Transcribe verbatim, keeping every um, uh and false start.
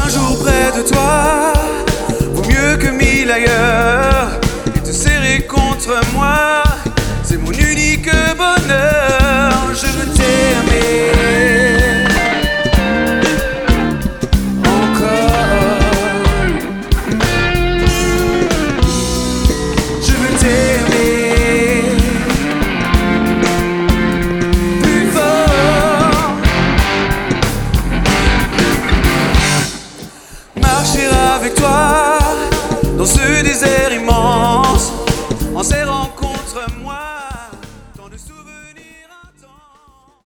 Un jour près de toi vaut mieux que mille ailleurs. Et te serrer contre moi, c'est mon unique bonheur. Je veux t'aimer encore. Je veux t'aimer plus fort. Marcher avec toi dans ce désert immense.